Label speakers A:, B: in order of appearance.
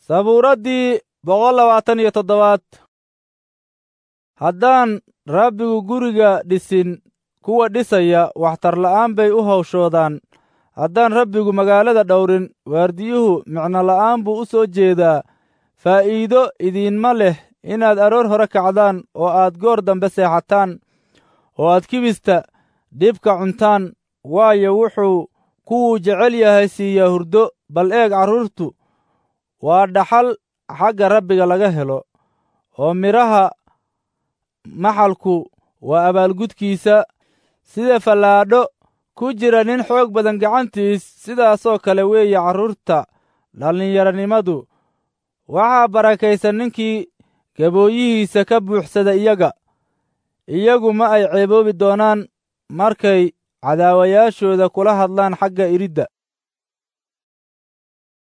A: sabuuraddii 127. haddaan rabbigu guriga dhisin, kuwa dhisaya waxtar la'aan bay u hawshoodaan. haddaan rabbigu magaalada dhowrin, waardiyuhu micno la'aan buu u soo jeedaa. faa'iido idiinma leh inaad aroor hore kacdaan oo aad goor dambe seexataan, oo aad kibista dhibka cuntaan, waayo wuxuu kuwuu jecel yahay siiyaa hurdo. bal eeg, carruurtu waa dhaxal xagga rabbiga laga helo, oo midhaha maxalku waa abaalgudkiisa. sida fallaadho ku jira nin xoog badan gacantiis, sidaasoo kale weeye carruurta dhallinyaranimadu. waxaa barakaysan ninkii gabooyihiisa ka buuxsada iyaga. iyagu ma ay ceeboobi doonaan markay cadaawayaashooda kula hadlaan xagga iridda.